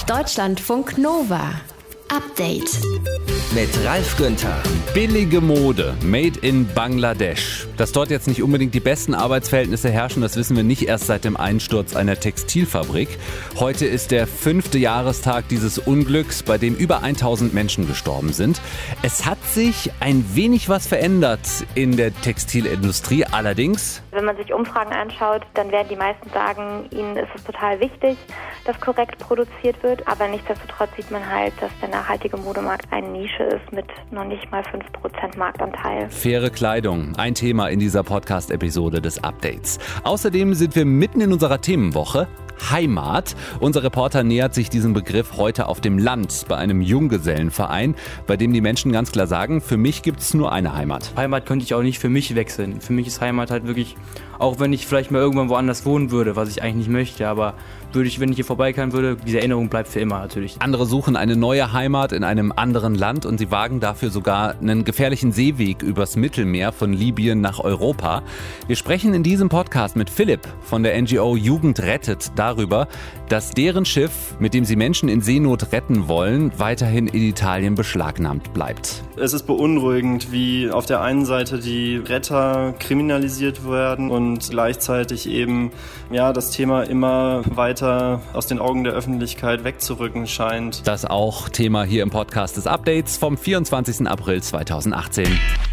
Deutschlandfunk Nova. Update. Mit Ralf Günther. Billige Mode, made in Bangladesch. Dass dort jetzt nicht unbedingt die besten Arbeitsverhältnisse herrschen, das wissen wir nicht erst seit dem Einsturz einer Textilfabrik. Heute ist der 5. Jahrestag dieses Unglücks, bei dem über 1000 Menschen gestorben sind. Es hat sich ein wenig was verändert in der Textilindustrie, allerdings... Wenn man sich Umfragen anschaut, dann werden die meisten sagen, ihnen ist es total wichtig, dass korrekt produziert wird. Aber nichtsdestotrotz sieht man halt, dass der nachhaltige Modemarkt eine Nische ist mit noch nicht mal 5% Marktanteil. Faire Kleidung, ein Thema in dieser Podcast-Episode des Updates. Außerdem sind wir mitten in unserer Themenwoche. Heimat. Unser Reporter nähert sich diesem Begriff heute auf dem Land bei einem Junggesellenverein, bei dem die Menschen ganz klar sagen, für mich gibt es nur eine Heimat. Heimat könnte ich auch nicht für mich wechseln. Für mich ist Heimat halt wirklich, auch wenn ich vielleicht mal irgendwann woanders wohnen würde, was ich eigentlich nicht möchte, aber wenn ich hier vorbeikommen würde, diese Erinnerung bleibt für immer natürlich. Andere suchen eine neue Heimat in einem anderen Land und sie wagen dafür sogar einen gefährlichen Seeweg übers Mittelmeer von Libyen nach Europa. Wir sprechen in diesem Podcast mit Philipp von der NGO Jugend rettet darüber, dass deren Schiff, mit dem sie Menschen in Seenot retten wollen, weiterhin in Italien beschlagnahmt bleibt. Es ist beunruhigend, wie auf der einen Seite die Retter kriminalisiert werden und gleichzeitig eben das Thema immer weiter aus den Augen der Öffentlichkeit wegzurücken scheint. Das auch Thema hier im Podcast des Updates vom 24. April 2018.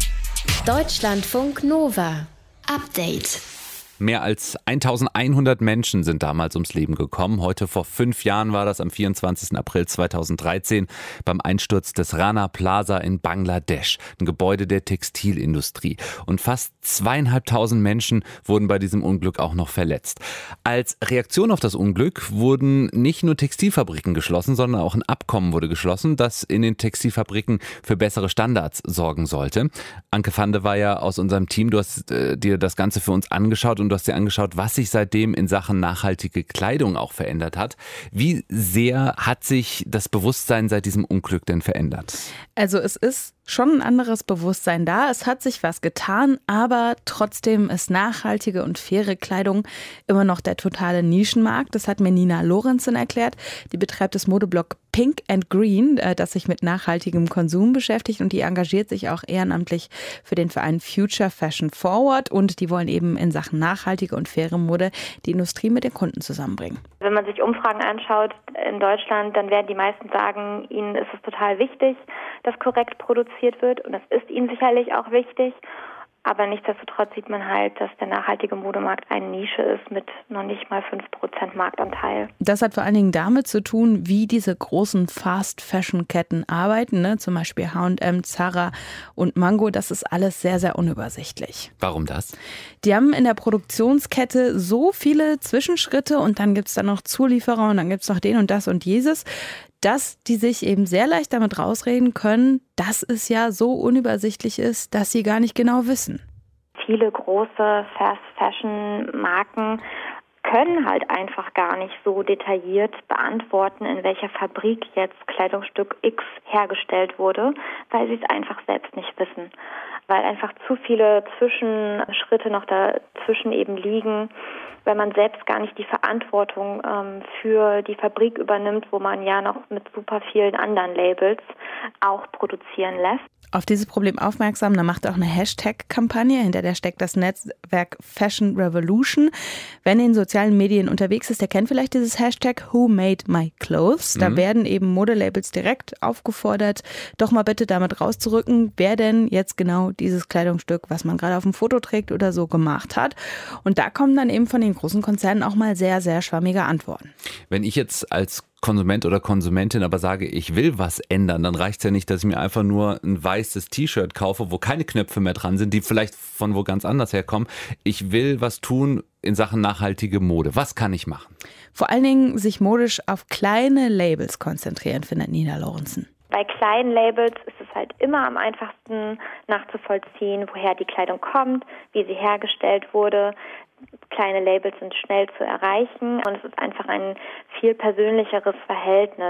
Deutschlandfunk Nova. Update. Mehr als 1100 Menschen sind damals ums Leben gekommen. Heute vor 5 Jahren war das am 24. April 2013 beim Einsturz des Rana Plaza in Bangladesch, ein Gebäude der Textilindustrie. Und fast 2500 Menschen wurden bei diesem Unglück auch noch verletzt. Als Reaktion auf das Unglück wurden nicht nur Textilfabriken geschlossen, sondern auch ein Abkommen wurde geschlossen, das in den Textilfabriken für bessere Standards sorgen sollte. Anke Fande war ja aus unserem Team. Du hast dir das Ganze für uns angeschaut und du hast dir angeschaut, was sich seitdem in Sachen nachhaltige Kleidung auch verändert hat. Wie sehr hat sich das Bewusstsein seit diesem Unglück denn verändert? Also es ist schon ein anderes Bewusstsein da. Es hat sich was getan, aber trotzdem ist nachhaltige und faire Kleidung immer noch der totale Nischenmarkt. Das hat mir Nina Lorenzen erklärt. Die betreibt das Modeblog Pink and Green, das sich mit nachhaltigem Konsum beschäftigt, und die engagiert sich auch ehrenamtlich für den Verein Future Fashion Forward, und die wollen eben in Sachen nachhaltige und faire Mode die Industrie mit den Kunden zusammenbringen. Wenn man sich Umfragen anschaut in Deutschland, dann werden die meisten sagen, ihnen ist es total wichtig, dass korrekt produziert wird, und das ist ihnen sicherlich auch wichtig. Aber nichtsdestotrotz sieht man halt, dass der nachhaltige Modemarkt eine Nische ist mit noch nicht mal 5% Marktanteil. Das hat vor allen Dingen damit zu tun, wie diese großen Fast-Fashion-Ketten arbeiten, ne? Zum Beispiel H&M, Zara und Mango. Das ist alles sehr, sehr unübersichtlich. Warum das? Die haben in der Produktionskette so viele Zwischenschritte, und dann gibt es dann noch Zulieferer und dann gibt es noch den und das und jenes, dass die sich eben sehr leicht damit rausreden können, dass es ja so unübersichtlich ist, dass sie gar nicht genau wissen. Viele große Fast-Fashion-Marken können halt einfach gar nicht so detailliert beantworten, in welcher Fabrik jetzt Kleidungsstück X hergestellt wurde, weil sie es einfach selbst nicht wissen. Weil einfach zu viele Zwischenschritte noch dazwischen eben liegen, weil man selbst gar nicht die Verantwortung für die Fabrik übernimmt, wo man ja noch mit super vielen anderen Labels auch produzieren lässt. Auf dieses Problem aufmerksam, da macht auch eine Hashtag-Kampagne, hinter der steckt das Netzwerk Fashion Revolution. Wer in den sozialen Medien unterwegs ist, der kennt vielleicht dieses Hashtag Who Made My Clothes. Da werden eben Modelabels direkt aufgefordert, doch mal bitte damit rauszurücken, wer denn jetzt genau dieses Kleidungsstück, was man gerade auf dem Foto trägt oder so, gemacht hat. Und da kommen dann eben von den großen Konzernen auch mal sehr, sehr schwammige Antworten. Wenn ich jetzt als Konsument oder Konsumentin aber sage, ich will was ändern, dann reicht es ja nicht, dass ich mir einfach nur ein weißes T-Shirt kaufe, wo keine Knöpfe mehr dran sind, die vielleicht von wo ganz anders herkommen. Ich will was tun in Sachen nachhaltige Mode. Was kann ich machen? Vor allen Dingen sich modisch auf kleine Labels konzentrieren, findet Nina Lorenzen. Bei kleinen Labels ist es halt immer am einfachsten nachzuvollziehen, woher die Kleidung kommt, wie sie hergestellt wurde. Kleine Labels sind schnell zu erreichen und es ist einfach ein viel persönlicheres Verhältnis.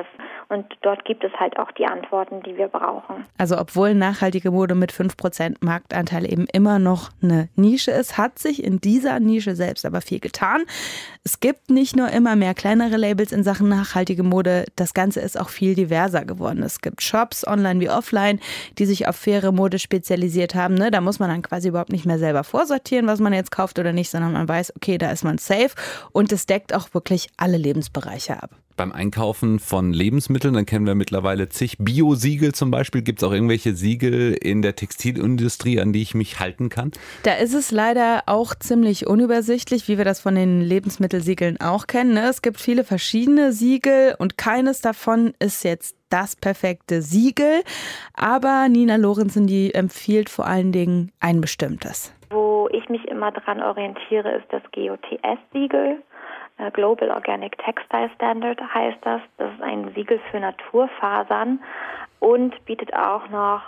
Und dort gibt es halt auch die Antworten, die wir brauchen. Also obwohl nachhaltige Mode mit 5% Marktanteil eben immer noch eine Nische ist, hat sich in dieser Nische selbst aber viel getan. Es gibt nicht nur immer mehr kleinere Labels in Sachen nachhaltige Mode, das Ganze ist auch viel diverser geworden. Es gibt Shops, online wie offline, die sich auf faire Mode spezialisiert haben. Da muss man dann quasi überhaupt nicht mehr selber vorsortieren, was man jetzt kauft oder nicht, sondern man weiß, okay, da ist man safe und es deckt auch wirklich alle Lebensbereiche ab. Beim Einkaufen von Lebensmitteln, dann kennen wir mittlerweile zig Bio-Siegel zum Beispiel. Gibt es auch irgendwelche Siegel in der Textilindustrie, an die ich mich halten kann? Da ist es leider auch ziemlich unübersichtlich, wie wir das von den Lebensmittelsiegeln auch kennen. Es gibt viele verschiedene Siegel und keines davon ist jetzt das perfekte Siegel. Aber Nina Lorenzen, die empfiehlt vor allen Dingen ein bestimmtes. Wo ich mich immer dran orientiere, ist das GOTS-Siegel. Global Organic Textile Standard heißt das. Das ist ein Siegel für Naturfasern und bietet auch noch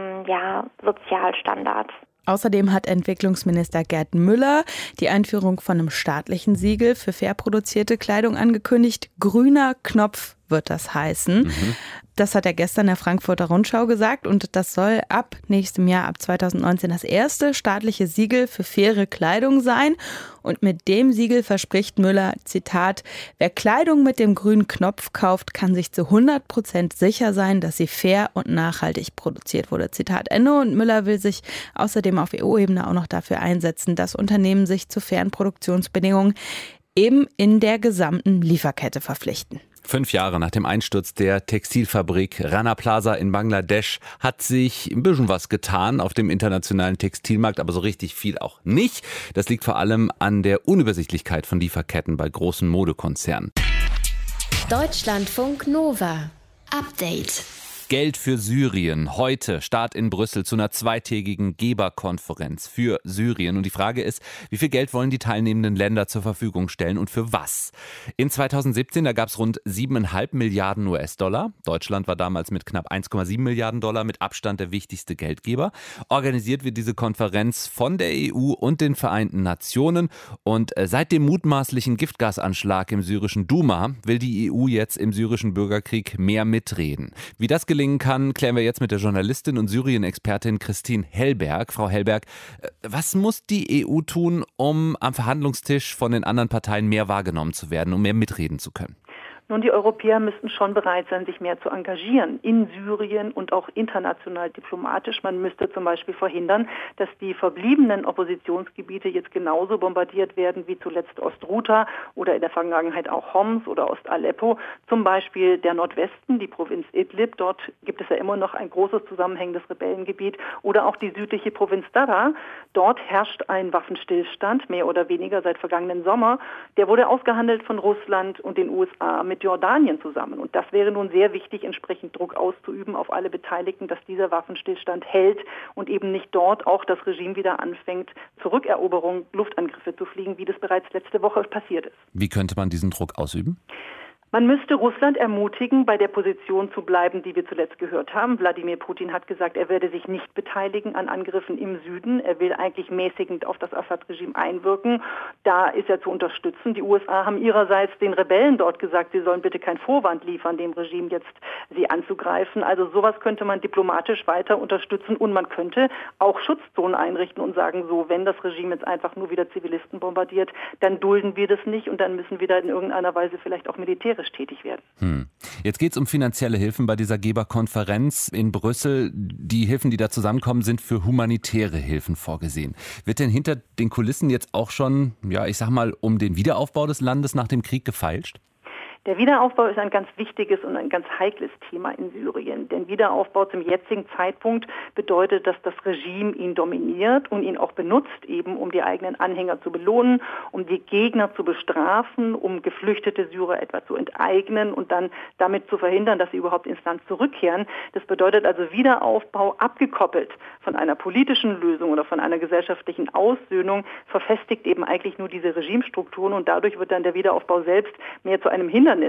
Sozialstandards. Außerdem hat Entwicklungsminister Gerd Müller die Einführung von einem staatlichen Siegel für fair produzierte Kleidung angekündigt. Grüner Knopf wird das heißen. Das hat er gestern der Frankfurter Rundschau gesagt und das soll ab nächstem Jahr, ab 2019, das erste staatliche Siegel für faire Kleidung sein. Und mit dem Siegel verspricht Müller, Zitat, wer Kleidung mit dem grünen Knopf kauft, kann sich zu 100% sicher sein, dass sie fair und nachhaltig produziert wurde. Zitat Ende. Und Müller will sich außerdem auf EU-Ebene auch noch dafür einsetzen, dass Unternehmen sich zu fairen Produktionsbedingungen eben in der gesamten Lieferkette verpflichten. 5 Jahre nach dem Einsturz der Textilfabrik Rana Plaza in Bangladesch hat sich ein bisschen was getan auf dem internationalen Textilmarkt, aber so richtig viel auch nicht. Das liegt vor allem an der Unübersichtlichkeit von Lieferketten bei großen Modekonzernen. Deutschlandfunk Nova. Update. Geld für Syrien. Heute Start in Brüssel zu einer zweitägigen Geberkonferenz für Syrien. Und die Frage ist, wie viel Geld wollen die teilnehmenden Länder zur Verfügung stellen und für was? In 2017, da gab es rund 7,5 Milliarden US-Dollar. Deutschland war damals mit knapp 1,7 Milliarden Dollar mit Abstand der wichtigste Geldgeber. Organisiert wird diese Konferenz von der EU und den Vereinten Nationen. Und seit dem mutmaßlichen Giftgasanschlag im syrischen Duma will die EU jetzt im syrischen Bürgerkrieg mehr mitreden. Wie das gelingen kann, klären wir jetzt mit der Journalistin und Syrien-Expertin Christine Hellberg. Frau Hellberg, was muss die EU tun, um am Verhandlungstisch von den anderen Parteien mehr wahrgenommen zu werden, um mehr mitreden zu können? Nun, die Europäer müssten schon bereit sein, sich mehr zu engagieren in Syrien und auch international diplomatisch. Man müsste zum Beispiel verhindern, dass die verbliebenen Oppositionsgebiete jetzt genauso bombardiert werden wie zuletzt Ostruta oder in der Vergangenheit auch Homs oder Ost-Aleppo. Zum Beispiel der Nordwesten, die Provinz Idlib. Dort gibt es ja immer noch ein großes zusammenhängendes Rebellengebiet. Oder auch die südliche Provinz Dara. Dort herrscht ein Waffenstillstand, mehr oder weniger seit vergangenen Sommer. Der wurde ausgehandelt von Russland und den USA mit Jordanien zusammen. Und das wäre nun sehr wichtig, entsprechend Druck auszuüben auf alle Beteiligten, dass dieser Waffenstillstand hält und eben nicht dort auch das Regime wieder anfängt, zur Rückeroberung Luftangriffe zu fliegen, wie das bereits letzte Woche passiert ist. Wie könnte man diesen Druck ausüben? Man müsste Russland ermutigen, bei der Position zu bleiben, die wir zuletzt gehört haben. Wladimir Putin hat gesagt, er werde sich nicht beteiligen an Angriffen im Süden. Er will eigentlich mäßigend auf das Assad-Regime einwirken. Da ist er zu unterstützen. Die USA haben ihrerseits den Rebellen dort gesagt, sie sollen bitte keinen Vorwand liefern, dem Regime jetzt sie anzugreifen. Also sowas könnte man diplomatisch weiter unterstützen und man könnte auch Schutzzonen einrichten und sagen, so, wenn das Regime jetzt einfach nur wieder Zivilisten bombardiert, dann dulden wir das nicht und dann müssen wir da in irgendeiner Weise vielleicht auch militärisch tätig werden. Jetzt geht es um finanzielle Hilfen bei dieser Geberkonferenz in Brüssel. Die Hilfen, die da zusammenkommen, sind für humanitäre Hilfen vorgesehen. Wird denn hinter den Kulissen jetzt auch schon, um den Wiederaufbau des Landes nach dem Krieg gefeilscht? Der Wiederaufbau ist ein ganz wichtiges und ein ganz heikles Thema in Syrien. Denn Wiederaufbau zum jetzigen Zeitpunkt bedeutet, dass das Regime ihn dominiert und ihn auch benutzt, eben um die eigenen Anhänger zu belohnen, um die Gegner zu bestrafen, um geflüchtete Syrer etwa zu enteignen und dann damit zu verhindern, dass sie überhaupt ins Land zurückkehren. Das bedeutet also Wiederaufbau abgekoppelt von einer politischen Lösung oder von einer gesellschaftlichen Aussöhnung, verfestigt eben eigentlich nur diese Regimestrukturen und dadurch wird dann der Wiederaufbau selbst mehr zu einem Hindernis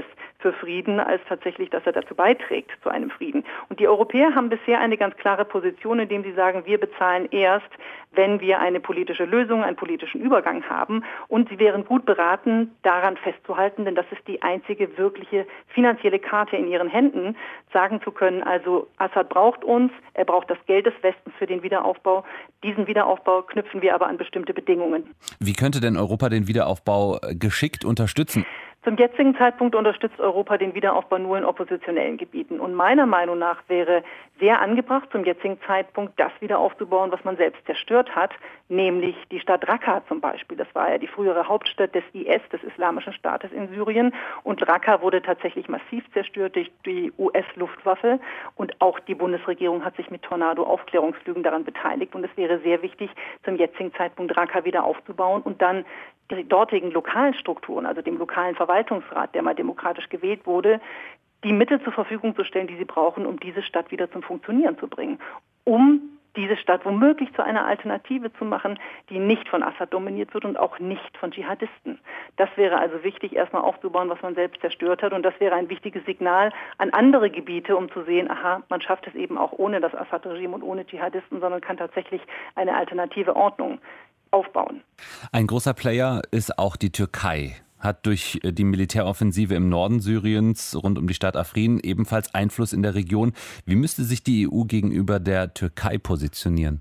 für Frieden, als tatsächlich, dass er dazu beiträgt, zu einem Frieden. Und die Europäer haben bisher eine ganz klare Position, indem sie sagen, wir bezahlen erst, wenn wir eine politische Lösung, einen politischen Übergang haben. Und sie wären gut beraten, daran festzuhalten, denn das ist die einzige wirkliche finanzielle Karte in ihren Händen, sagen zu können, also Assad braucht uns, er braucht das Geld des Westens für den Wiederaufbau. Diesen Wiederaufbau knüpfen wir aber an bestimmte Bedingungen. Wie könnte denn Europa den Wiederaufbau geschickt unterstützen? Zum jetzigen Zeitpunkt unterstützt Europa den Wiederaufbau nur in oppositionellen Gebieten. Und meiner Meinung nach wäre sehr angebracht, zum jetzigen Zeitpunkt das wieder aufzubauen, was man selbst zerstört hat, nämlich die Stadt Raqqa zum Beispiel. Das war ja die frühere Hauptstadt des IS, des Islamischen Staates in Syrien. Und Raqqa wurde tatsächlich massiv zerstört durch die US-Luftwaffe. Und auch die Bundesregierung hat sich mit Tornado-Aufklärungsflügen daran beteiligt. Und es wäre sehr wichtig, zum jetzigen Zeitpunkt Raqqa wieder aufzubauen und dann die dortigen lokalen Strukturen, also dem lokalen Verwaltungsrat, der mal demokratisch gewählt wurde, die Mittel zur Verfügung zu stellen, die sie brauchen, um diese Stadt wieder zum Funktionieren zu bringen, um diese Stadt womöglich zu einer Alternative zu machen, die nicht von Assad dominiert wird und auch nicht von Dschihadisten. Das wäre also wichtig, erstmal aufzubauen, was man selbst zerstört hat, und das wäre ein wichtiges Signal an andere Gebiete, um zu sehen, aha, man schafft es eben auch ohne das Assad-Regime und ohne Dschihadisten, sondern kann tatsächlich eine alternative Ordnung aufbauen. Ein großer Player ist auch die Türkei. Hat durch die Militäroffensive im Norden Syriens rund um die Stadt Afrin ebenfalls Einfluss in der Region. Wie müsste sich die EU gegenüber der Türkei positionieren?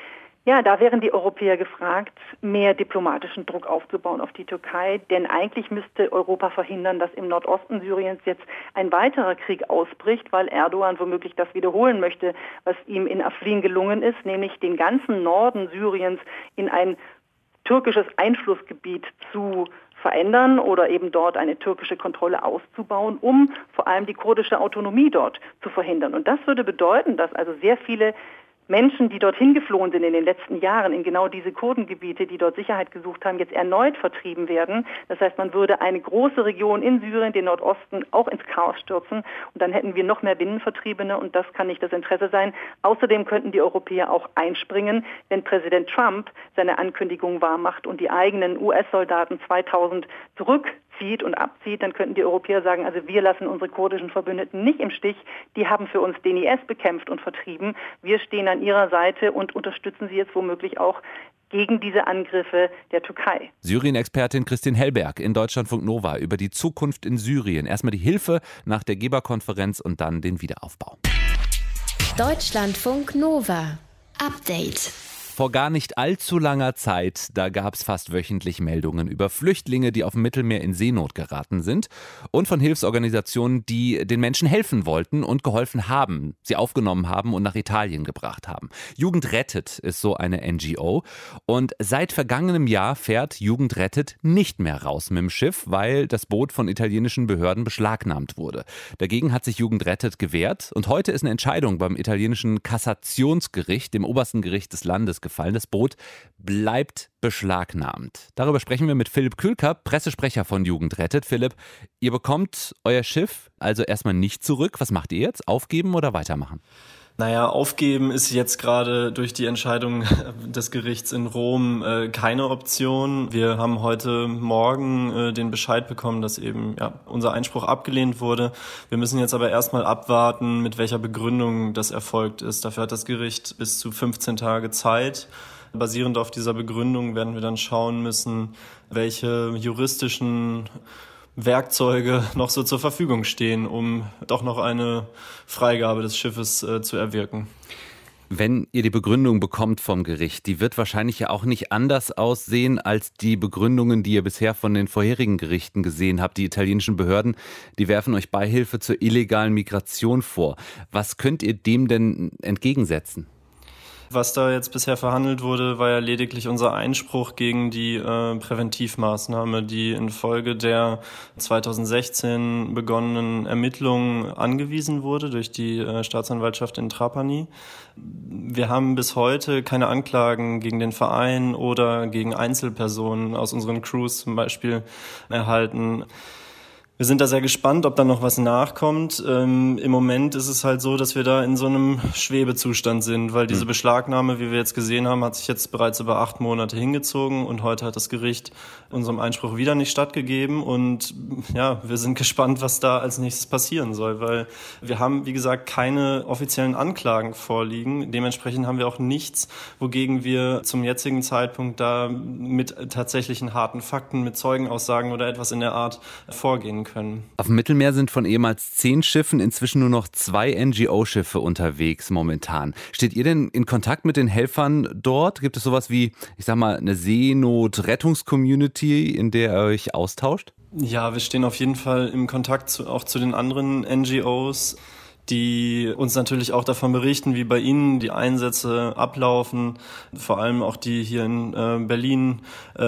Ja, da wären die Europäer gefragt, mehr diplomatischen Druck aufzubauen auf die Türkei. Denn eigentlich müsste Europa verhindern, dass im Nordosten Syriens jetzt ein weiterer Krieg ausbricht, weil Erdogan womöglich das wiederholen möchte, was ihm in Afrin gelungen ist, nämlich den ganzen Norden Syriens in ein türkisches Einflussgebiet zu verändern oder eben dort eine türkische Kontrolle auszubauen, um vor allem die kurdische Autonomie dort zu verhindern. Und das würde bedeuten, dass also sehr viele Menschen, die dorthin geflohen sind in den letzten Jahren, in genau diese Kurdengebiete, die dort Sicherheit gesucht haben, jetzt erneut vertrieben werden. Das heißt, man würde eine große Region in Syrien, den Nordosten, auch ins Chaos stürzen. Und dann hätten wir noch mehr Binnenvertriebene, und das kann nicht das Interesse sein. Außerdem könnten die Europäer auch einspringen, wenn Präsident Trump seine Ankündigung wahrmacht und die eigenen US-Soldaten 2000 zurückzieht und abzieht, dann könnten die Europäer sagen, also wir lassen unsere kurdischen Verbündeten nicht im Stich. Die haben für uns den IS bekämpft und vertrieben. Wir stehen an ihrer Seite und unterstützen sie jetzt womöglich auch gegen diese Angriffe der Türkei. Syrien-Expertin Kristin Hellberg in Deutschlandfunk Nova über die Zukunft in Syrien. Erstmal die Hilfe nach der Geberkonferenz und dann den Wiederaufbau. Deutschlandfunk Nova. Update. Vor gar nicht allzu langer Zeit, da gab es fast wöchentlich Meldungen über Flüchtlinge, die auf dem Mittelmeer in Seenot geraten sind, und von Hilfsorganisationen, die den Menschen helfen wollten und geholfen haben, sie aufgenommen haben und nach Italien gebracht haben. Jugend rettet ist so eine NGO, und seit vergangenem Jahr fährt Jugend rettet nicht mehr raus mit dem Schiff, weil das Boot von italienischen Behörden beschlagnahmt wurde. Dagegen hat sich Jugend rettet gewehrt, und heute ist eine Entscheidung beim italienischen Kassationsgericht, dem obersten Gericht des Landes, gefallen. Das Boot bleibt beschlagnahmt. Darüber sprechen wir mit Philipp Kühlker, Pressesprecher von Jugend rettet. Philipp, ihr bekommt euer Schiff also erstmal nicht zurück. Was macht ihr jetzt? Aufgeben oder weitermachen? Naja, aufgeben ist jetzt gerade durch die Entscheidung des Gerichts in Rom keine Option. Wir haben heute Morgen den Bescheid bekommen, dass eben unser Einspruch abgelehnt wurde. Wir müssen jetzt aber erstmal abwarten, mit welcher Begründung das erfolgt ist. Dafür hat das Gericht bis zu 15 Tage Zeit. Basierend auf dieser Begründung werden wir dann schauen müssen, welche juristischen Werkzeuge noch so zur Verfügung stehen, um doch noch eine Freigabe des Schiffes zu erwirken. Wenn ihr die Begründung bekommt vom Gericht, die wird wahrscheinlich ja auch nicht anders aussehen als die Begründungen, die ihr bisher von den vorherigen Gerichten gesehen habt. Die italienischen Behörden, die werfen euch Beihilfe zur illegalen Migration vor. Was könnt ihr dem denn entgegensetzen? Was da jetzt bisher verhandelt wurde, war ja lediglich unser Einspruch gegen die Präventivmaßnahme, die infolge der 2016 begonnenen Ermittlungen angewiesen wurde durch die Staatsanwaltschaft in Trapani. Wir haben bis heute keine Anklagen gegen den Verein oder gegen Einzelpersonen aus unseren Crews zum Beispiel erhalten. Wir sind da sehr gespannt, ob da noch was nachkommt. Im Moment ist es halt so, dass wir da in so einem Schwebezustand sind, weil diese Beschlagnahme, wie wir jetzt gesehen haben, hat sich jetzt bereits über 8 Monate hingezogen und heute hat das Gericht unserem Einspruch wieder nicht stattgegeben und ja, wir sind gespannt, was da als nächstes passieren soll, weil wir haben, wie gesagt, keine offiziellen Anklagen vorliegen. Dementsprechend haben wir auch nichts, wogegen wir zum jetzigen Zeitpunkt da mit tatsächlichen harten Fakten, mit Zeugenaussagen oder etwas in der Art vorgehen können. Auf dem Mittelmeer sind von ehemals 10 Schiffen inzwischen nur noch 2 NGO-Schiffe unterwegs momentan. Steht ihr denn in Kontakt mit den Helfern dort? Gibt es sowas wie, ich sag mal, eine Seenot-Rettungs-Community, in der ihr euch austauscht? Ja, wir stehen auf jeden Fall im Kontakt auch zu den anderen NGOs, die uns natürlich auch davon berichten, wie bei ihnen die Einsätze ablaufen. Vor allem auch die hier in Berlin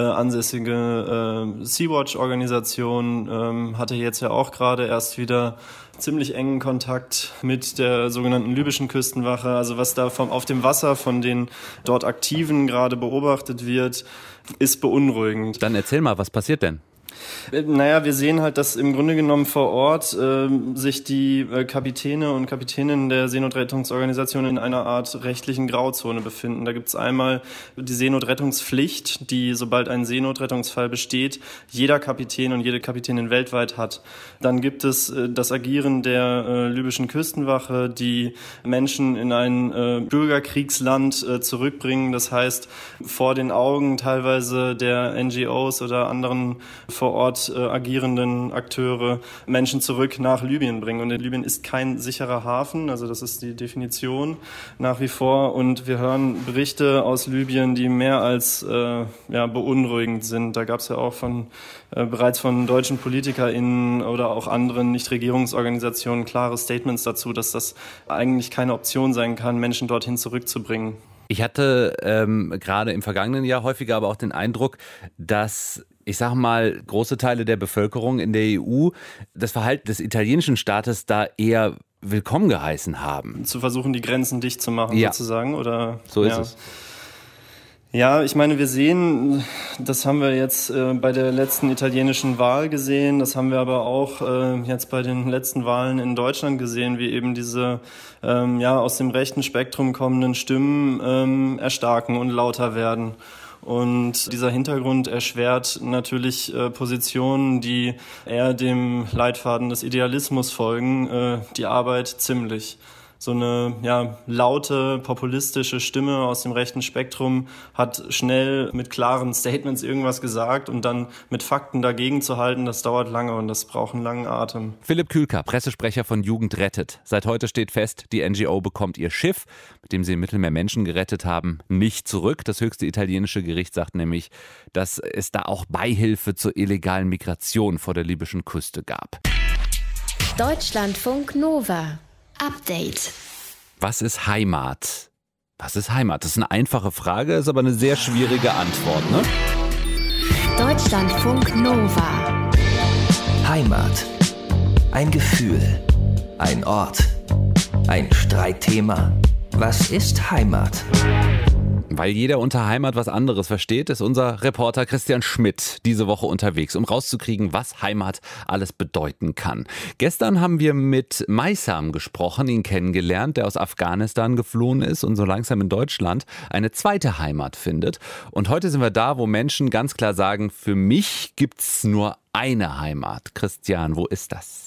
ansässige Sea-Watch-Organisation hatte jetzt ja auch gerade erst wieder ziemlich engen Kontakt mit der sogenannten libyschen Küstenwache. Also was da auf dem Wasser von den dort Aktiven gerade beobachtet wird, ist beunruhigend. Dann erzähl mal, was passiert denn? Naja, wir sehen halt, dass im Grunde genommen vor Ort sich die Kapitäne und Kapitäninnen der Seenotrettungsorganisation in einer Art rechtlichen Grauzone befinden. Da gibt es einmal die Seenotrettungspflicht, die, sobald ein Seenotrettungsfall besteht, jeder Kapitän und jede Kapitänin weltweit hat. Dann gibt es das Agieren der libyschen Küstenwache, die Menschen in ein Bürgerkriegsland zurückbringen. Das heißt, vor den Augen teilweise der NGOs oder anderen vor Ort agierenden Akteure Menschen zurück nach Libyen bringen. Und Libyen ist kein sicherer Hafen, also das ist die Definition nach wie vor. Und wir hören Berichte aus Libyen, die mehr als beunruhigend sind. Da gab es ja auch bereits von deutschen PolitikerInnen oder auch anderen Nichtregierungsorganisationen klare Statements dazu, dass das eigentlich keine Option sein kann, Menschen dorthin zurückzubringen. Ich hatte gerade im vergangenen Jahr häufiger aber auch den Eindruck, dass, ich sag mal, große Teile der Bevölkerung in der EU das Verhalten des italienischen Staates da eher willkommen geheißen haben. Zu versuchen, die Grenzen dicht zu machen, sozusagen, oder? So ist es. Ja, ich meine, wir sehen, das haben wir jetzt bei der letzten italienischen Wahl gesehen, das haben wir aber auch jetzt bei den letzten Wahlen in Deutschland gesehen, wie eben diese aus dem rechten Spektrum kommenden Stimmen erstarken und lauter werden. Und dieser Hintergrund erschwert natürlich Positionen, die eher dem Leitfaden des Idealismus folgen, die Arbeit ziemlich. So eine laute, populistische Stimme aus dem rechten Spektrum hat schnell mit klaren Statements irgendwas gesagt und dann mit Fakten dagegen zu halten, das dauert lange und das braucht einen langen Atem. Philipp Kühlker, Pressesprecher von Jugend rettet. Seit heute steht fest, die NGO bekommt ihr Schiff, mit dem sie im Mittelmeer Menschen gerettet haben, nicht zurück. Das höchste italienische Gericht sagt nämlich, dass es da auch Beihilfe zur illegalen Migration vor der libyschen Küste gab. Deutschlandfunk Nova. Update. Was ist Heimat? Was ist Heimat? Das ist eine einfache Frage, ist aber eine sehr schwierige Antwort, ne? Deutschlandfunk Nova. Heimat. Ein Gefühl. Ein Ort. Ein Streitthema. Was ist Heimat? Weil jeder unter Heimat was anderes versteht, ist unser Reporter Christian Schmidt diese Woche unterwegs, um rauszukriegen, was Heimat alles bedeuten kann. Gestern haben wir mit Maisam gesprochen, ihn kennengelernt, der aus Afghanistan geflohen ist und so langsam in Deutschland eine zweite Heimat findet. Und heute sind wir da, wo Menschen ganz klar sagen, für mich gibt's nur eine Heimat. Christian, wo ist das?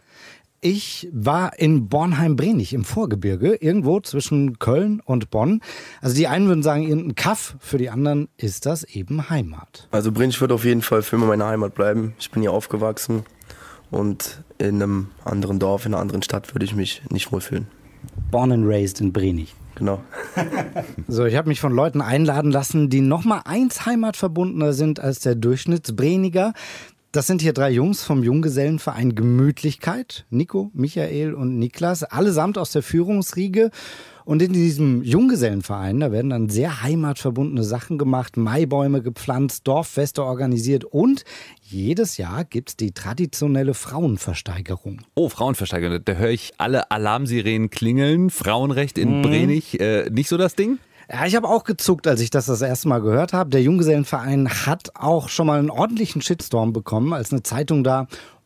Ich war in Bornheim-Brenich im Vorgebirge, irgendwo zwischen Köln und Bonn. Also die einen würden sagen, irgendein Kaff, für die anderen ist das eben Heimat. Also Brenich wird auf jeden Fall für immer meine Heimat bleiben. Ich bin hier aufgewachsen und in einem anderen Dorf, in einer anderen Stadt würde ich mich nicht wohlfühlen. Born and raised in Brenich. Genau. So, ich habe mich von Leuten einladen lassen, die nochmal eins heimatverbundener sind als der Durchschnittsbreniger. Das sind hier 3 Jungs vom Junggesellenverein Gemütlichkeit. Nico, Michael und Niklas, allesamt aus der Führungsriege. Und in diesem Junggesellenverein, da werden dann sehr heimatverbundene Sachen gemacht, Maibäume gepflanzt, Dorffeste organisiert und jedes Jahr gibt's die traditionelle Frauenversteigerung. Oh, Frauenversteigerung, da höre ich alle Alarmsirenen klingeln. Frauenrecht in Brenich, nicht so das Ding? Ja, ich habe auch gezuckt, als ich das erste Mal gehört habe. Der Junggesellenverein hat auch schon mal einen ordentlichen Shitstorm bekommen, als eine Zeitung da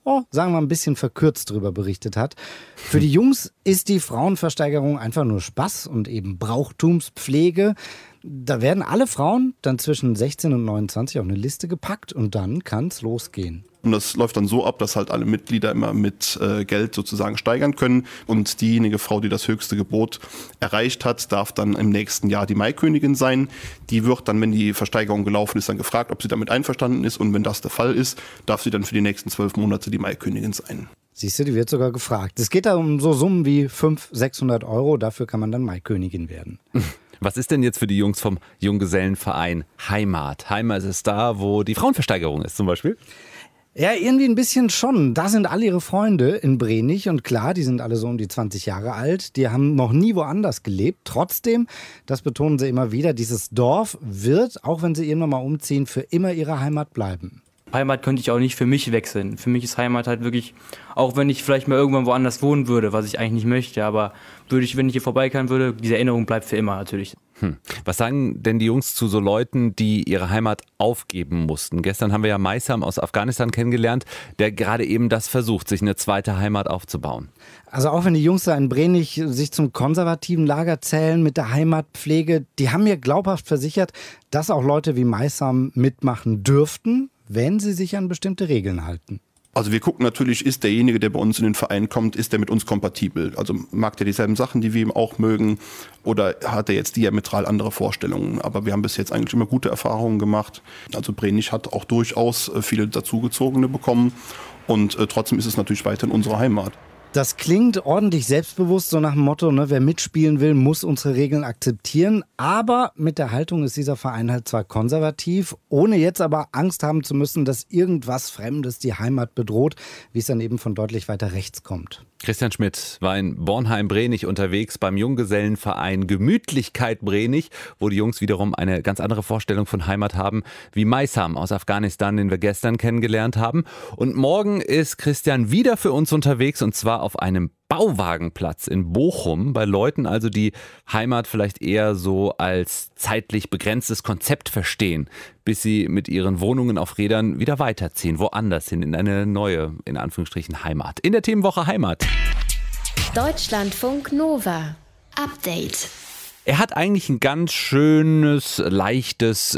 sagen wir ein bisschen verkürzt drüber berichtet hat. Für die Jungs ist die Frauenversteigerung einfach nur Spaß und eben Brauchtumspflege. Da werden alle Frauen dann zwischen 16 und 29 auf eine Liste gepackt und dann kann es losgehen. Und das läuft dann so ab, dass halt alle Mitglieder immer mit Geld sozusagen steigern können. Und diejenige Frau, die das höchste Gebot erreicht hat, darf dann im nächsten Jahr die Maikönigin sein. Die wird dann, wenn die Versteigerung gelaufen ist, dann gefragt, ob sie damit einverstanden ist. Und wenn das der Fall ist, darf sie dann für die nächsten 12 Monate die Maikönigin sein. Siehst du, die wird sogar gefragt. Es geht da um so Summen wie 500-600 Euro. Dafür kann man dann Maikönigin werden. Was ist denn jetzt für die Jungs vom Junggesellenverein Heimat? Heimat ist da, wo die Frauenversteigerung ist zum Beispiel? Ja, irgendwie ein bisschen schon. Da sind alle ihre Freunde in Brenich und klar, die sind alle so um die 20 Jahre alt. Die haben noch nie woanders gelebt. Trotzdem, das betonen sie immer wieder, dieses Dorf wird, auch wenn sie irgendwann mal umziehen, für immer ihre Heimat bleiben. Heimat könnte ich auch nicht für mich wechseln. Für mich ist Heimat halt wirklich, auch wenn ich vielleicht mal irgendwann woanders wohnen würde, was ich eigentlich nicht möchte, aber wenn ich hier vorbeikommen würde, diese Erinnerung bleibt für immer natürlich. Was sagen denn die Jungs zu so Leuten, die ihre Heimat aufgeben mussten? Gestern haben wir ja Maisam aus Afghanistan kennengelernt, der gerade eben das versucht, sich eine zweite Heimat aufzubauen. Also auch wenn die Jungs da in Brenich sich zum konservativen Lager zählen mit der Heimatpflege, die haben mir glaubhaft versichert, dass auch Leute wie Maisam mitmachen dürften, wenn sie sich an bestimmte Regeln halten. Also wir gucken natürlich, ist derjenige, der bei uns in den Verein kommt, ist der mit uns kompatibel? Also mag der dieselben Sachen, die wir ihm auch mögen, oder hat er jetzt diametral andere Vorstellungen? Aber wir haben bis jetzt eigentlich immer gute Erfahrungen gemacht. Also Brenich hat auch durchaus viele Dazugezogene bekommen und trotzdem ist es natürlich weiterhin unsere Heimat. Das klingt ordentlich selbstbewusst, so nach dem Motto, ne, wer mitspielen will, muss unsere Regeln akzeptieren. Aber mit der Haltung ist dieser Verein halt zwar konservativ, ohne jetzt aber Angst haben zu müssen, dass irgendwas Fremdes die Heimat bedroht, wie es dann eben von deutlich weiter rechts kommt. Christian Schmidt war in Bornheim-Brenich unterwegs beim Junggesellenverein Gemütlichkeit Brenich, wo die Jungs wiederum eine ganz andere Vorstellung von Heimat haben, wie Maisam aus Afghanistan, den wir gestern kennengelernt haben. Und morgen ist Christian wieder für uns unterwegs und zwar auf einem Bauwagenplatz in Bochum, bei Leuten also, die Heimat vielleicht eher so als zeitlich begrenztes Konzept verstehen, bis sie mit ihren Wohnungen auf Rädern wieder weiterziehen, woanders hin, in eine neue, in Anführungsstrichen, Heimat. In der Themenwoche Heimat. Deutschlandfunk Nova. Update. Er hat eigentlich ein ganz schönes, leichtes,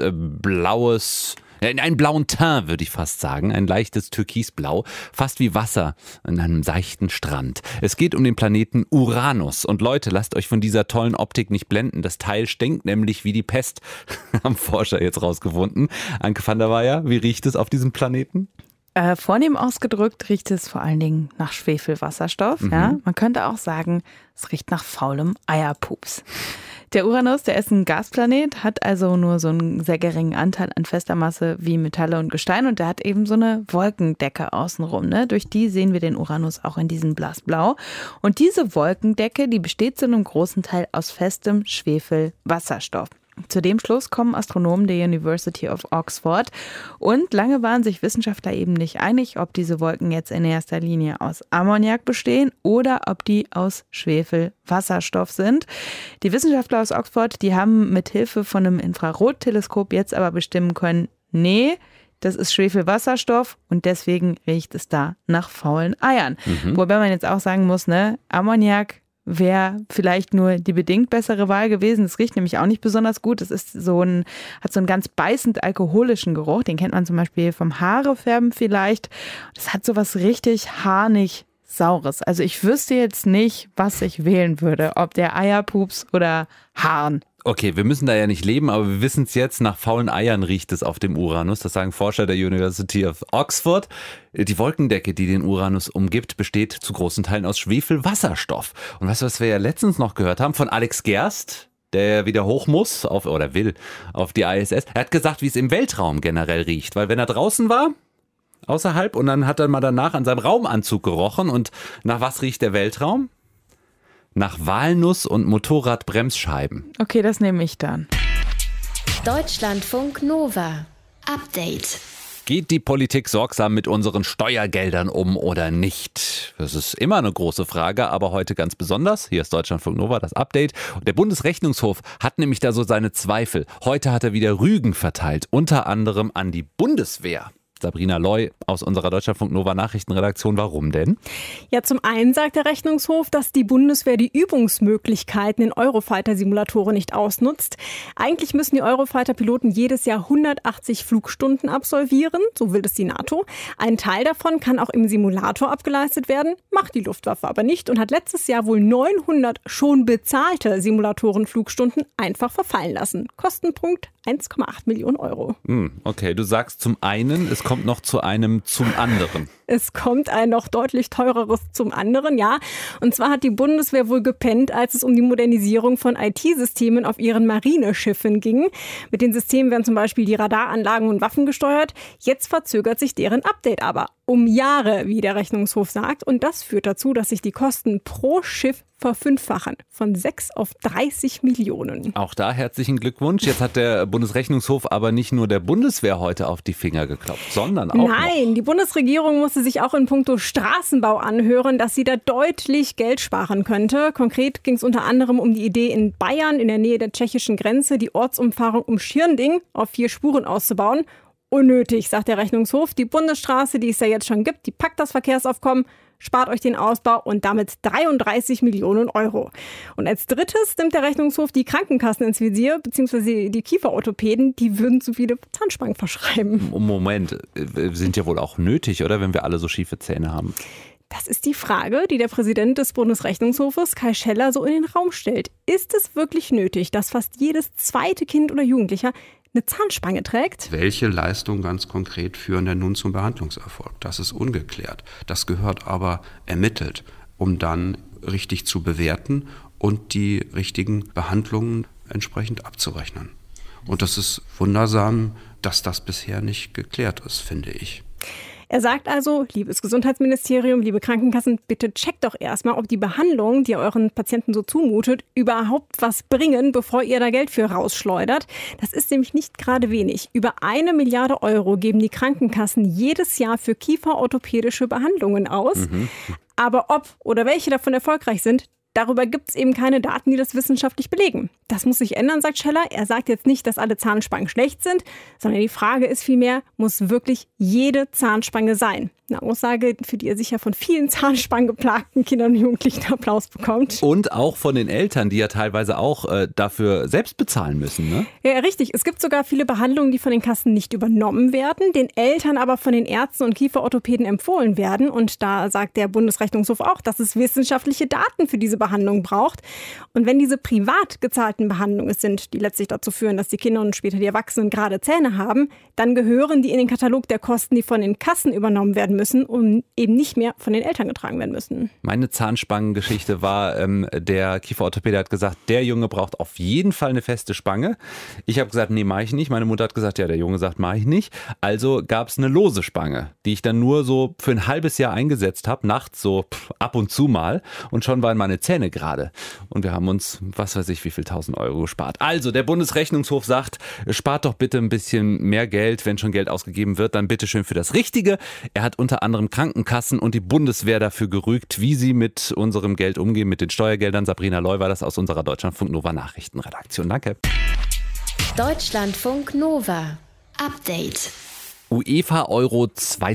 blaues, einen blauen Teint, würde ich fast sagen. Ein leichtes Türkisblau, fast wie Wasser an einem seichten Strand. Es geht um den Planeten Uranus. Und Leute, lasst euch von dieser tollen Optik nicht blenden. Das Teil stinkt nämlich wie die Pest. Haben Forscher jetzt rausgefunden. Anke van der Weyer, wie riecht es auf diesem Planeten? Vornehm ausgedrückt riecht es vor allen Dingen nach Schwefelwasserstoff. Ja? Man könnte auch sagen, es riecht nach faulem Eierpups. Der Uranus, der ist ein Gasplanet, hat also nur so einen sehr geringen Anteil an fester Masse wie Metalle und Gestein und der hat eben so eine Wolkendecke außenrum. Ne? Durch die sehen wir den Uranus auch in diesem Blassblau. Und diese Wolkendecke, die besteht zu einem großen Teil aus festem Schwefelwasserstoff. Zu dem Schluss kommen Astronomen der University of Oxford und lange waren sich Wissenschaftler eben nicht einig, ob diese Wolken jetzt in erster Linie aus Ammoniak bestehen oder ob die aus Schwefelwasserstoff sind. Die Wissenschaftler aus Oxford, die haben mit Hilfe von einem Infrarotteleskop jetzt aber bestimmen können, nee, das ist Schwefelwasserstoff und deswegen riecht es da nach faulen Eiern. Wobei man jetzt auch sagen muss, ne, Ammoniak wäre vielleicht nur die bedingt bessere Wahl gewesen. Es riecht nämlich auch nicht besonders gut. Es ist hat so einen ganz beißend alkoholischen Geruch. Den kennt man zum Beispiel vom Haarefärben vielleicht. Das hat so was richtig harnig Saures. Also ich wüsste jetzt nicht, was ich wählen würde. Ob der Eierpups oder Haaren. Okay, wir müssen da ja nicht leben, aber wir wissen es jetzt, nach faulen Eiern riecht es auf dem Uranus. Das sagen Forscher der University of Oxford. Die Wolkendecke, die den Uranus umgibt, besteht zu großen Teilen aus Schwefelwasserstoff. Und weißt du, was wir ja letztens noch gehört haben von Alex Gerst, der wieder hoch muss will auf die ISS. Er hat gesagt, wie es im Weltraum generell riecht, weil wenn er draußen war, außerhalb, und dann hat er mal danach an seinem Raumanzug gerochen und nach was riecht der Weltraum? Nach Walnuss und Motorradbremsscheiben. Okay, das nehme ich dann. Deutschlandfunk Nova. Update. Geht die Politik sorgsam mit unseren Steuergeldern um oder nicht? Das ist immer eine große Frage, aber heute ganz besonders. Hier ist Deutschlandfunk Nova, das Update. Und der Bundesrechnungshof hat nämlich da so seine Zweifel. Heute hat er wieder Rügen verteilt, unter anderem an die Bundeswehr. Sabrina Loy aus unserer Deutschlandfunk Nova Nachrichtenredaktion. Warum denn? Ja, zum einen sagt der Rechnungshof, dass die Bundeswehr die Übungsmöglichkeiten in Eurofighter-Simulatoren nicht ausnutzt. Eigentlich müssen die Eurofighter-Piloten jedes Jahr 180 Flugstunden absolvieren, so will es die NATO. Ein Teil davon kann auch im Simulator abgeleistet werden, macht die Luftwaffe aber nicht und hat letztes Jahr wohl 900 schon bezahlte Simulatoren-Flugstunden einfach verfallen lassen. Kostenpunkt 1,8 Millionen Euro. Okay, du sagst zum einen, es kommt noch zu einem zum anderen. Es kommt ein noch deutlich teureres zum anderen, ja. Und zwar hat die Bundeswehr wohl gepennt, als es um die Modernisierung von IT-Systemen auf ihren Marineschiffen ging. Mit den Systemen werden zum Beispiel die Radaranlagen und Waffen gesteuert. Jetzt verzögert sich deren Update aber um Jahre, wie der Rechnungshof sagt. Und das führt dazu, dass sich die Kosten pro Schiff verfünffachen. Von 6 auf 30 Millionen. Auch da herzlichen Glückwunsch. Jetzt hat der Bundesrechnungshof aber nicht nur der Bundeswehr heute auf die Finger geklopft, sondern auch die Bundesregierung musste sich auch in puncto Straßenbau anhören, dass sie da deutlich Geld sparen könnte. Konkret ging es unter anderem um die Idee, in Bayern in der Nähe der tschechischen Grenze die Ortsumfahrung um Schirnding auf 4 Spuren auszubauen. Unnötig, sagt der Rechnungshof. Die Bundesstraße, die es ja jetzt schon gibt, die packt das Verkehrsaufkommen, spart euch den Ausbau und damit 33 Millionen Euro. Und als drittes nimmt der Rechnungshof die Krankenkassen ins Visier, beziehungsweise die Kieferorthopäden, die würden zu viele Zahnspangen verschreiben. Moment, sind ja wohl auch nötig, oder, wenn wir alle so schiefe Zähne haben? Das ist die Frage, die der Präsident des Bundesrechnungshofes, Kai Scheller, so in den Raum stellt. Ist es wirklich nötig, dass fast jedes zweite Kind oder Jugendlicher eine Zahnspange trägt? Welche Leistungen ganz konkret führen denn nun zum Behandlungserfolg? Das ist ungeklärt. Das gehört aber ermittelt, um dann richtig zu bewerten und die richtigen Behandlungen entsprechend abzurechnen. Und das ist wundersam, dass das bisher nicht geklärt ist, finde ich. Er sagt also, liebes Gesundheitsministerium, liebe Krankenkassen, bitte checkt doch erstmal, ob die Behandlungen, die ihr euren Patienten so zumutet, überhaupt was bringen, bevor ihr da Geld für rausschleudert. Das ist nämlich nicht gerade wenig. Über 1 Milliarde Euro geben die Krankenkassen jedes Jahr für kieferorthopädische Behandlungen aus. Aber ob oder welche davon erfolgreich sind, darüber gibt es eben keine Daten, die das wissenschaftlich belegen. Das muss sich ändern, sagt Scheller. Er sagt jetzt nicht, dass alle Zahnspangen schlecht sind, sondern die Frage ist vielmehr, muss wirklich jede Zahnspange sein? Eine Aussage, für die er sicher von vielen zahnspangengeplagten Kindern und Jugendlichen Applaus bekommt. Und auch von den Eltern, die ja teilweise auch dafür selbst bezahlen müssen, ne? Ja, richtig. Es gibt sogar viele Behandlungen, die von den Kassen nicht übernommen werden, den Eltern aber von den Ärzten und Kieferorthopäden empfohlen werden. Und da sagt der Bundesrechnungshof auch, dass es wissenschaftliche Daten für diese Behandlung braucht. Und wenn diese privat gezahlten Behandlungen es sind, die letztlich dazu führen, dass die Kinder und später die Erwachsenen gerade Zähne haben, dann gehören die in den Katalog der Kosten, die von den Kassen übernommen werden müssen und eben nicht mehr von den Eltern getragen werden müssen. Meine Zahnspangengeschichte war, der Kieferorthopäde hat gesagt, der Junge braucht auf jeden Fall eine feste Spange. Ich habe gesagt, nee, mache ich nicht. Meine Mutter hat gesagt, ja, der Junge sagt, mache ich nicht. Also gab es eine lose Spange, die ich dann nur so für ein halbes Jahr eingesetzt habe, nachts so ab und zu mal, und schon waren meine Zähne gerade. Und wir haben uns, was weiß ich, wie viel 1.000 Euro gespart. Also der Bundesrechnungshof sagt, spart doch bitte ein bisschen mehr Geld, wenn schon Geld ausgegeben wird, dann bitte schön für das Richtige. Er hat unter anderem Krankenkassen und die Bundeswehr dafür gerügt, wie sie mit unserem Geld umgehen, mit den Steuergeldern. Sabrina Loy war das aus unserer Deutschlandfunk Nova Nachrichtenredaktion. Danke. Deutschlandfunk Nova. Update. UEFA Euro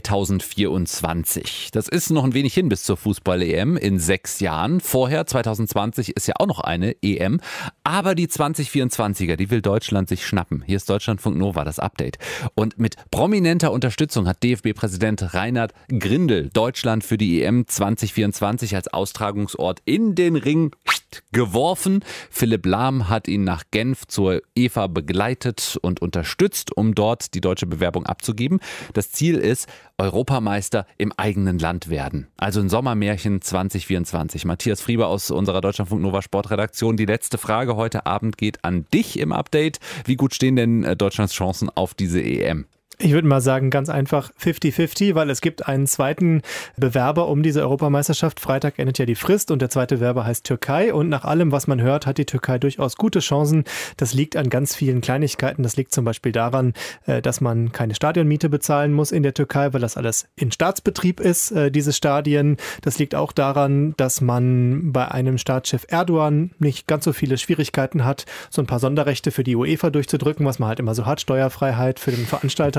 2024. Das ist noch ein wenig hin bis zur Fußball-EM in 6 Jahren. Vorher, 2020, ist ja auch noch eine EM. Aber die 2024er, die will Deutschland sich schnappen. Hier ist Deutschlandfunk Nova, das Update. Und mit prominenter Unterstützung hat DFB-Präsident Reinhard Grindel Deutschland für die EM 2024 als Austragungsort in den Ring geworfen. Philipp Lahm hat ihn nach Genf zur EFA begleitet und unterstützt, um dort die deutsche Bewerbung abzugeben. Das Ziel ist, Europameister im eigenen Land werden. Also ein Sommermärchen 2024. Matthias Frieber aus unserer Deutschlandfunk Nova Sportredaktion. Die letzte Frage heute Abend geht an dich im Update. Wie gut stehen denn Deutschlands Chancen auf diese EM? Ich würde mal sagen, ganz einfach 50-50, weil es gibt einen zweiten Bewerber um diese Europameisterschaft. Freitag endet ja die Frist und der zweite Bewerber heißt Türkei. Und nach allem, was man hört, hat die Türkei durchaus gute Chancen. Das liegt an ganz vielen Kleinigkeiten. Das liegt zum Beispiel daran, dass man keine Stadionmiete bezahlen muss in der Türkei, weil das alles in Staatsbetrieb ist, diese Stadien. Das liegt auch daran, dass man bei einem Staatschef Erdogan nicht ganz so viele Schwierigkeiten hat, so ein paar Sonderrechte für die UEFA durchzudrücken, was man halt immer so hat, Steuerfreiheit für den Veranstalter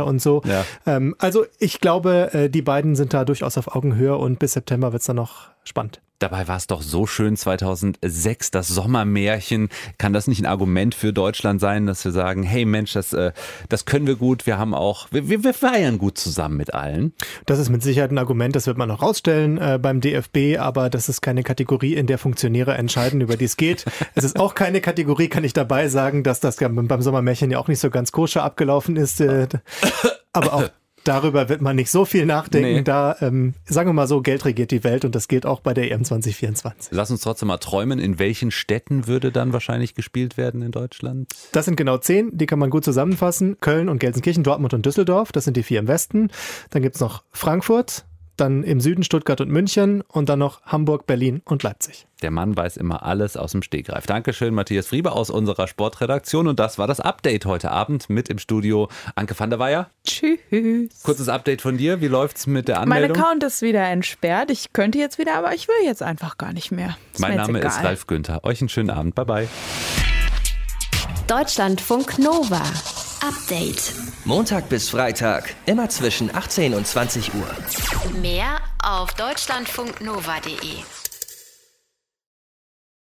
und so. Ja. Also ich glaube, die beiden sind da durchaus auf Augenhöhe und bis September wird es dann noch spannend. Dabei war es doch so schön 2006, das Sommermärchen. Kann das nicht ein Argument für Deutschland sein, dass wir sagen, hey Mensch, das können wir gut, wir feiern gut zusammen mit allen? Das ist mit Sicherheit ein Argument, das wird man noch rausstellen beim DFB, aber das ist keine Kategorie, in der Funktionäre entscheiden, über die es geht. Es ist auch keine Kategorie, kann ich dabei sagen, dass das beim Sommermärchen ja auch nicht so ganz koscher abgelaufen ist. Aber auch darüber wird man nicht so viel nachdenken. Nee. Da, sagen wir mal so, Geld regiert die Welt und das gilt auch bei der EM 2024. Lass uns trotzdem mal träumen. In welchen Städten würde dann wahrscheinlich gespielt werden in Deutschland? Das sind genau 10, die kann man gut zusammenfassen. Köln und Gelsenkirchen, Dortmund und Düsseldorf, das sind die 4 im Westen. Dann gibt's noch Frankfurt, dann im Süden Stuttgart und München und dann noch Hamburg, Berlin und Leipzig. Der Mann weiß immer alles aus dem Stegreif. Dankeschön, Matthias Friebe aus unserer Sportredaktion. Und das war das Update heute Abend mit im Studio Anke van der Weyer. Tschüss. Kurzes Update von dir. Wie läuft's mit der Anmeldung? Mein Account ist wieder entsperrt. Ich könnte jetzt wieder, aber ich will jetzt einfach gar nicht mehr. Mein Name ist Ralf Günther. Euch einen schönen Abend. Bye bye. Deutschlandfunk Nova. Update. Montag bis Freitag, immer zwischen 18 und 20 Uhr. Mehr auf deutschlandfunknova.de.